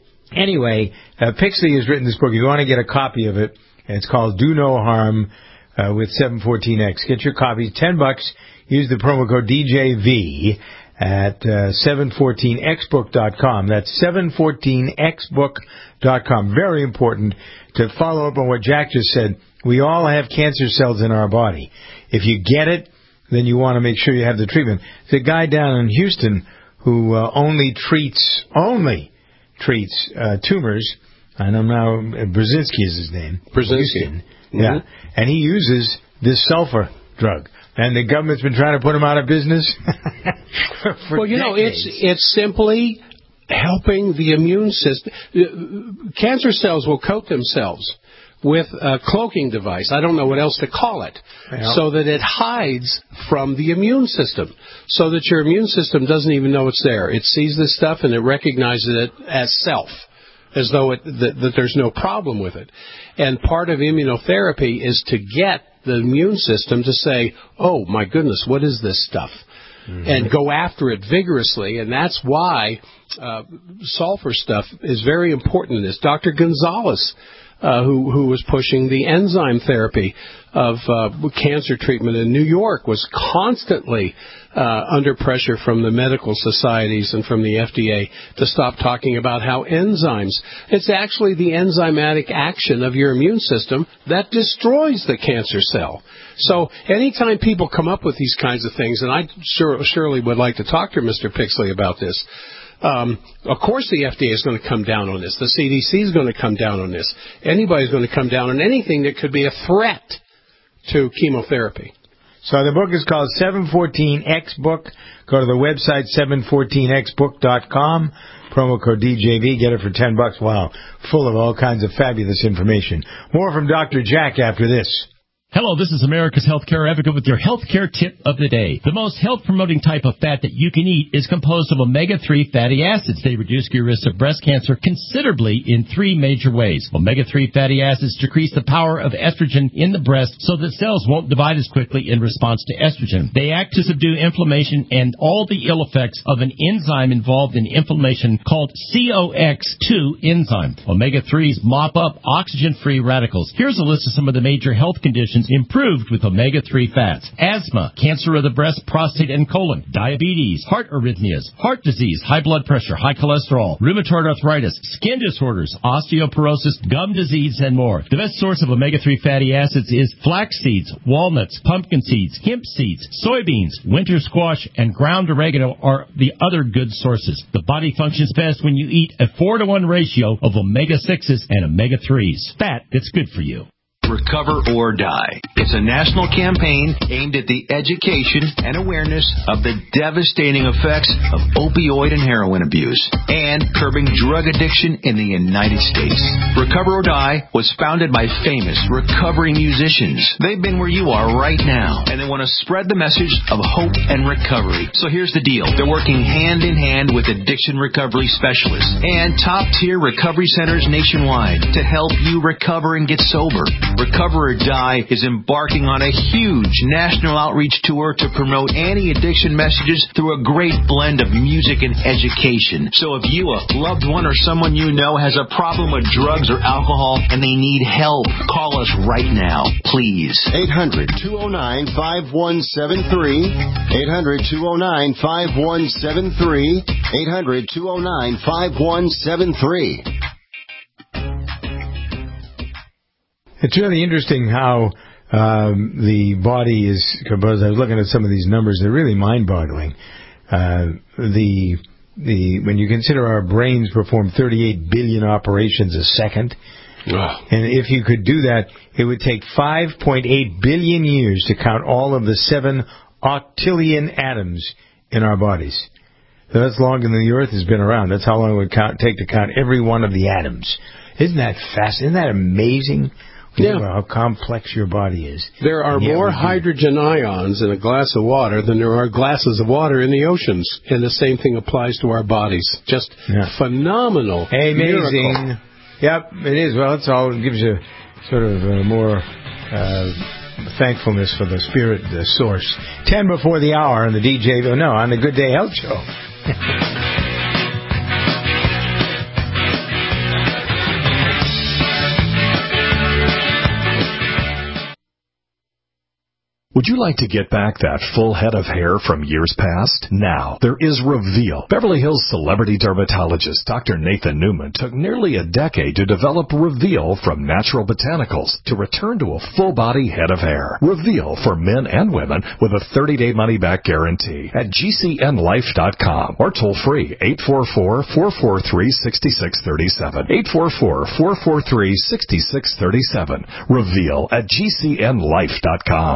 anyway, uh, Pixley has written this book. If you want to get a copy of it, it's called Do No Harm uh, with seven fourteen X. Get your copy, ten bucks. Use the promo code D J V at uh, seven fourteen x book dot com. That's seven fourteen x book dot com. Very important to follow up on what Jack just said. We all have cancer cells in our body. If you get it, then you want to make sure you have the treatment. There's a guy down in Houston who uh, only treats, only treats uh, tumors, and I'm now, uh, Brzezinski is his name. Brzezinski. Mm-hmm. Yeah. And he uses this sulfur drug. And the government's been trying to put him out of business for Well, you decades. know, it's it's simply helping the immune system. Cancer cells will coat themselves with a cloaking device. I don't know what else to call it. Yeah. So that it hides from the immune system, so that your immune system doesn't even know it's there. It sees this stuff and it recognizes it as self, as though it, that, that there's no problem with it. And part of immunotherapy is to get the immune system to say, oh, my goodness, what is this stuff? Mm-hmm. And go after it vigorously. And that's why uh, sulfur stuff is very important in this. Doctor Gonzalez, Uh, who, who was pushing the enzyme therapy of uh, cancer treatment in New York, was constantly uh, under pressure from the medical societies and from the F D A to stop talking about how enzymes, it's actually the enzymatic action of your immune system that destroys the cancer cell. So anytime people come up with these kinds of things, and I sure, surely would like to talk to Mister Pixley about this, Um, of course the F D A is going to come down on this. The C D C is going to come down on this. Anybody's going to come down on anything that could be a threat to chemotherapy. So the book is called seven fourteen X Book. Go to the website seven fourteen x book dot com. Promo code D J V. Get it for ten bucks. Wow. Full of all kinds of fabulous information. More from Doctor Jack after this. Hello, this is America's Healthcare Advocate with your healthcare tip of the day. The most health-promoting type of fat that you can eat is composed of omega three fatty acids. They reduce your risk of breast cancer considerably in three major ways. omega three fatty acids decrease the power of estrogen in the breast so that cells won't divide as quickly in response to estrogen. They act to subdue inflammation and all the ill effects of an enzyme involved in inflammation called C O X two enzyme. omega threes mop up oxygen-free radicals. Here's a list of some of the major health conditions improved with omega three fats: asthma, cancer of the breast, prostate, and colon, diabetes, heart arrhythmias, heart disease, high blood pressure, high cholesterol, rheumatoid arthritis, skin disorders, osteoporosis, gum disease, and more. The best source of omega three fatty acids is flax seeds, walnuts, pumpkin seeds, hemp seeds, soybeans, winter squash, and ground oregano are the other good sources. The body functions best when you eat a four to one ratio of omega sixes and omega threes. Fat that's good for you. Recover or Die. It's a national campaign aimed at the education and awareness of the devastating effects of opioid and heroin abuse and curbing drug addiction in the United States. Recover or Die was founded by famous recovery musicians. They've been where you are right now, and they want to spread the message of hope and recovery. So here's the deal. They're working hand in hand with addiction recovery specialists and top-tier recovery centers nationwide to help you recover and get sober. Recover or Die is embarking on a huge national outreach tour to promote anti-addiction messages through a great blend of music and education. So if you, a loved one, or someone you know has a problem with drugs or alcohol and they need help, call us right now, please. eight hundred, two oh nine, five one seven three. eight hundred, two oh nine, five one seven three. eight hundred, two oh nine, five one seven three. It's really interesting how um, the body is composed. I was looking at some of these numbers; they're really mind-boggling. Uh, the the when you consider our brains perform thirty-eight billion operations a second, wow. And if you could do that, it would take five point eight billion years to count all of the seven octillion atoms in our bodies. So that's longer than the Earth has been around. That's how long it would count, take to count every one of the atoms. Isn't that fast? Isn't that amazing? Yeah. How complex your body is. There are more hydrogen ions in a glass of water than there are glasses of water in the oceans. And the same thing applies to our bodies. Just yeah. phenomenal. Amazing. Miracle. Yep, it is. Well, it's all, it gives you sort of uh, more uh, thankfulness for the spirit, the source. Ten before the hour on the D J, no, on the Good Day Health Show. Would you like to get back that full head of hair from years past? Now, there is Reveal. Beverly Hills celebrity dermatologist Doctor Nathan Newman took nearly a decade to develop Reveal from natural botanicals to return to a full-body head of hair. Reveal for men and women with a thirty-day money-back guarantee at G C N life dot com or toll-free eight four four, four four three, six six three seven. eight four four, four four three, six six three seven. Reveal at G C N life dot com.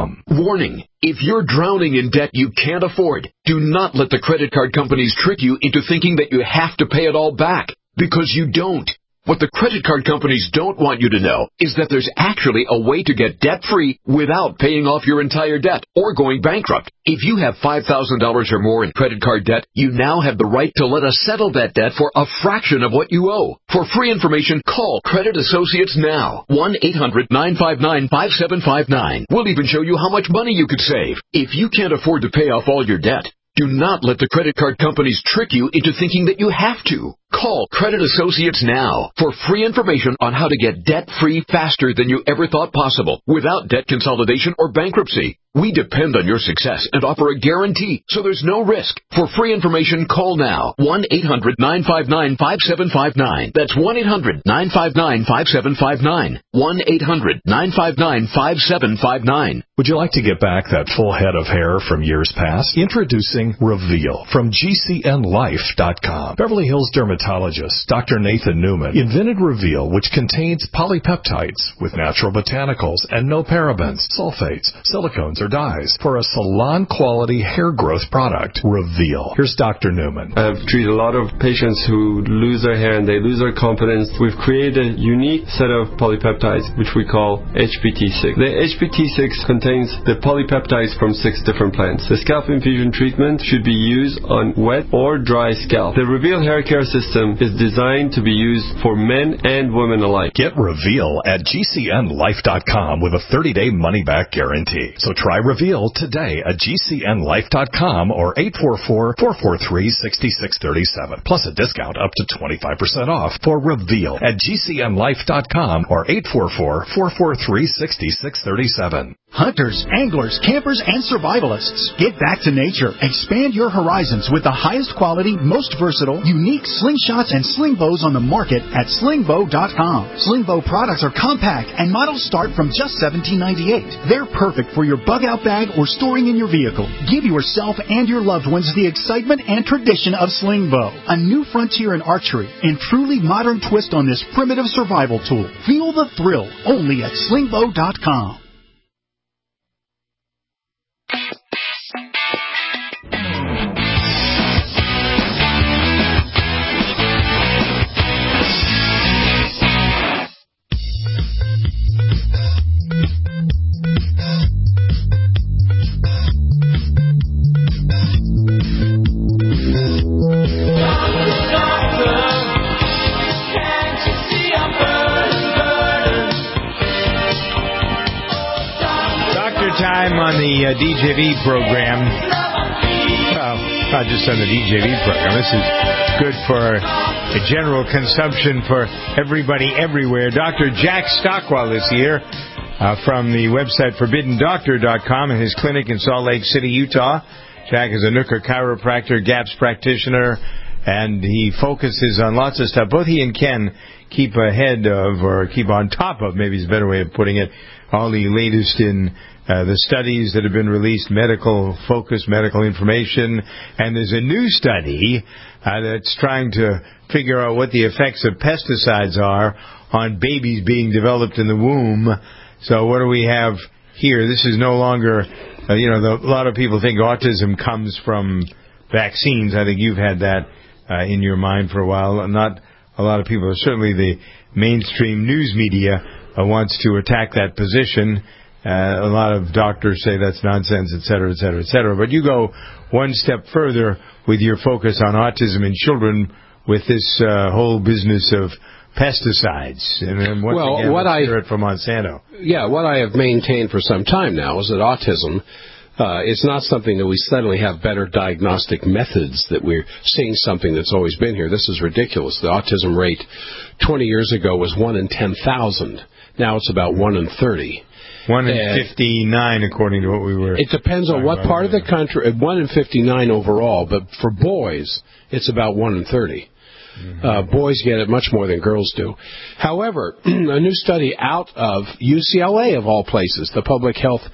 Warning. If you're drowning in debt you can't afford, do not let the credit card companies trick you into thinking that you have to pay it all back, because you don't. What the credit card companies don't want you to know is that there's actually a way to get debt-free without paying off your entire debt or going bankrupt. If you have five thousand dollars or more in credit card debt, you now have the right to let us settle that debt for a fraction of what you owe. For free information, call Credit Associates now. one eight hundred nine five nine five seven five nine. We'll even show you how much money you could save. If you can't afford to pay off all your debt, do not let the credit card companies trick you into thinking that you have to. Call Credit Associates now for free information on how to get debt-free faster than you ever thought possible without debt consolidation or bankruptcy. We depend on your success and offer a guarantee, so there's no risk. For free information, call now. one eight hundred nine five nine five seven five nine. That's one eight hundred nine five nine five seven five nine. one eight hundred nine five nine five seven five nine. Would you like to get back that full head of hair from years past? Introducing Reveal from G C N life dot com. Beverly Hills dermatologist Doctor Nathan Newman invented Reveal, which contains polypeptides with natural botanicals and no parabens, sulfates, silicones, or dyes for a salon-quality hair growth product. Reveal. Here's Doctor Newman. I've treated a lot of patients who lose their hair and they lose their confidence. We've created a unique set of polypeptides, which we call H P T six. The H P T six contains the polypeptides from six different plants. The scalp infusion treatment should be used on wet or dry scalp. The Reveal hair care system is designed to be used for men and women alike. Get Reveal at G C N life dot com with a thirty-day money-back guarantee. So try Reveal today at G C N life dot com or eight four four, four four three, six six three seven. Plus a discount up to twenty-five percent off for Reveal at G C N life dot com or eight four four, four four three, six six three seven. Hunters, anglers, campers, and survivalists, get back to nature. Expand your horizons with the highest quality, most versatile, unique slingshots and sling bows on the market at sling bow dot com. Sling bow products are compact and models start from just seventeen ninety-eight. They're perfect for your bug out bag or storing in your vehicle. Give yourself and your loved ones the excitement and tradition of sling bow, a new frontier in archery and truly modern twist on this primitive survival tool. Feel the thrill only at sling bow dot com. Time on the uh, D J V program. Well, not just on the D J V program. This is good for a general consumption for everybody everywhere. Doctor Jack Stockwell is here uh, from the website forbidden doctor dot com and his clinic in Salt Lake City, Utah. Jack is a Nooker chiropractor, GAPS practitioner, and he focuses on lots of stuff. Both he and Ken keep ahead of, or keep on top of, maybe is a better way of putting it, all the latest in Uh, the studies that have been released, medical focus, medical information, and there's a new study uh, that's trying to figure out what the effects of pesticides are on babies being developed in the womb. So what do we have here? This is no longer, uh, you know, the, a lot of people think autism comes from vaccines. I think you've had that uh, in your mind for a while. Not a lot of people, certainly the mainstream news media uh, wants to attack that position. Uh, a lot of doctors say that's nonsense, et cetera, et cetera, et cetera. But you go one step further with your focus on autism in children with this uh, whole business of pesticides. And then once well, again, what let's I hear it from Monsanto. Yeah, what I have maintained for some time now is that autism uh, is not something that we suddenly have better diagnostic methods, that we're seeing something that's always been here. This is ridiculous. The autism rate twenty years ago was one in ten thousand. Now it's about one in thirty. One in fifty-nine, according to what we were. It depends on what part of the country. One in fifty-nine overall, but for boys, it's about one in thirty. Mm-hmm. Uh, boys get it much more than girls do. However, a new study out of U C L A, of all places, the public health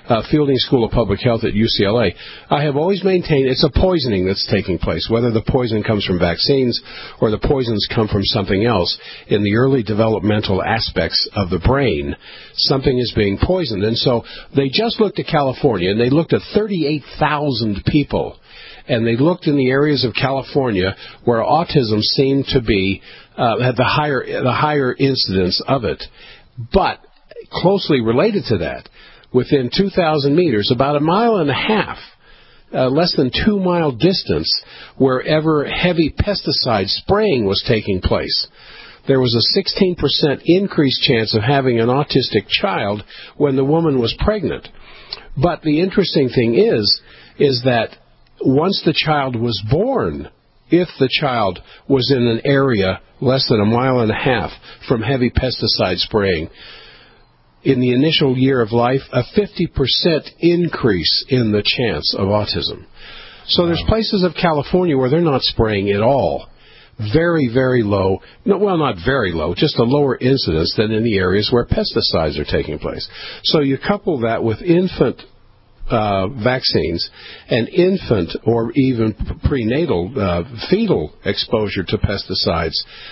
uh, Fielding School of Public Health at U C L A, I have always maintained it's a poisoning that's taking place, whether the poison comes from vaccines or the poisons come from something else. In the early developmental aspects of the brain, something is being poisoned. And so they just looked at California, and they looked at thirty-eight thousand people, and they looked in the areas of California where autism seemed to be, uh, had the higher, the higher incidence of it. But closely related to that, within two thousand meters, about a mile and a half, uh, less than two mile distance, wherever heavy pesticide spraying was taking place, there was a sixteen percent increased chance of having an autistic child when the woman was pregnant. But the interesting thing is, is that once the child was born, if the child was in an area less than a mile and a half from heavy pesticide spraying, in the initial year of life, a fifty percent increase in the chance of autism. So there's places of California where they're not spraying at all. Very, very low, no, well, not very low, just a lower incidence than in the areas where pesticides are taking place. So you couple that with infant uh, vaccines and infant or even prenatal, uh, fetal exposure to pesticides,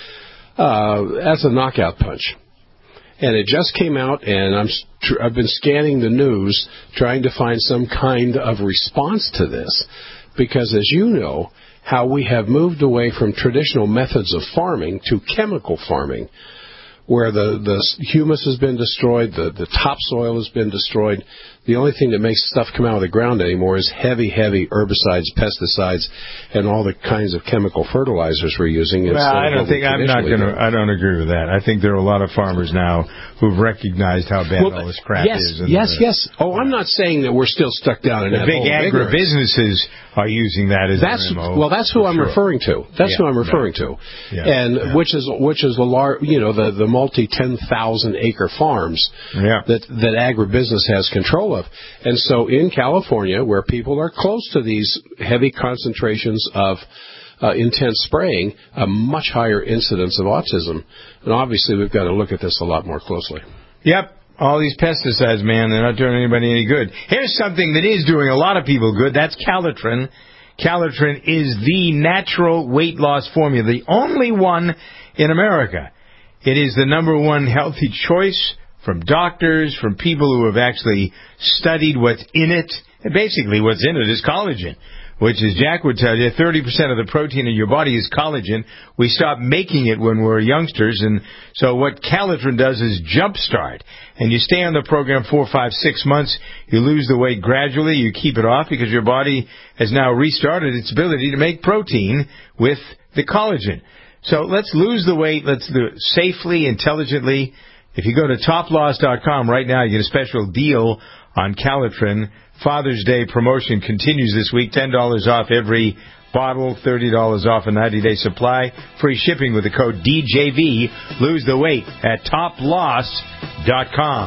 uh, that's a knockout punch. And it just came out, and I'm, I've been scanning the news trying to find some kind of response to this, because as you know, how we have moved away from traditional methods of farming to chemical farming, where the, the humus has been destroyed, the, the topsoil has been destroyed. The only thing that makes stuff come out of the ground anymore is heavy, heavy herbicides, pesticides, and all the kinds of chemical fertilizers we're using. Well, I don't think I'm not going to. I don't agree with that. I think there are a lot of farmers now who've recognized how bad well, all this crap yes, is. Yes, the, yes. Oh, I'm not saying that we're still stuck down in the that big hole agribusinesses are using that as that's, an M O. Well, that's who I'm sure. referring to. That's yeah, who I'm referring yeah. to, yeah, and yeah. which is which is the lar- you know the the multi ten thousand acre farms yeah. that that agribusiness has control of, and so in California, where people are close to these heavy concentrations of uh, intense spraying, a much higher incidence of autism, and obviously we've got to look at this a lot more closely. Yep. All these pesticides, man, they're not doing anybody any good. Here's something that is doing a lot of people good. That's Calitrin. Calitrin is the natural weight loss formula, the only one in America. It is the number one healthy choice from doctors, from people who have actually studied what's in it. And basically, what's in it is collagen, which, as Jack would tell you, thirty percent of the protein in your body is collagen. We stopped making it when we were youngsters, and so what Calitrin does is jumpstart. And you stay on the program four, five, six months. You lose the weight gradually. You keep it off because your body has now restarted its ability to make protein with the collagen. So let's lose the weight. Let's do it safely, intelligently. If you go to top loss dot com right now, you get a special deal on Calitrin. Father's Day promotion continues this week. ten dollars off every bottle, thirty dollars off a ninety-day supply. Free shipping with the code D J V. Lose the weight at top loss dot com.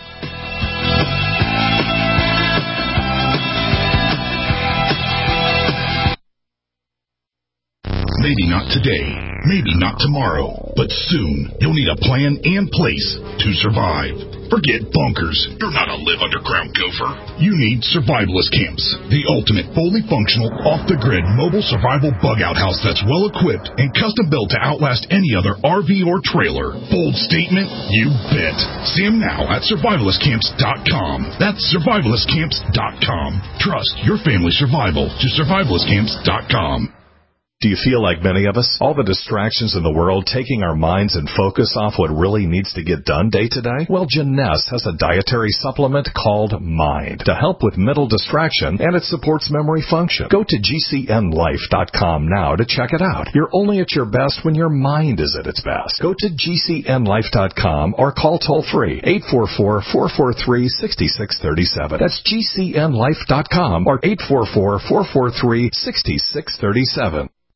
Maybe not today, maybe not tomorrow, but soon you'll need a plan and place to survive. Forget bunkers. You're not a live underground gopher. You need Survivalist Camps, the ultimate fully functional, off-the-grid mobile survival bug-out house that's well-equipped and custom-built to outlast any other R V or trailer. Bold statement? You bet. See them now at survivalist camps dot com. That's survivalist camps dot com. Trust your family's survival to survivalist camps dot com. Do you feel like many of us? All the distractions in the world taking our minds and focus off what really needs to get done day to day? Well, Jeunesse has a dietary supplement called Mind to help with mental distraction, and it supports memory function. Go to G C N life dot com now to check it out. You're only at your best when your mind is at its best. Go to G C N life dot com or call toll-free eight four four, four four three, six six three seven. That's G C N life dot com or eight four four, four four three, six six three seven.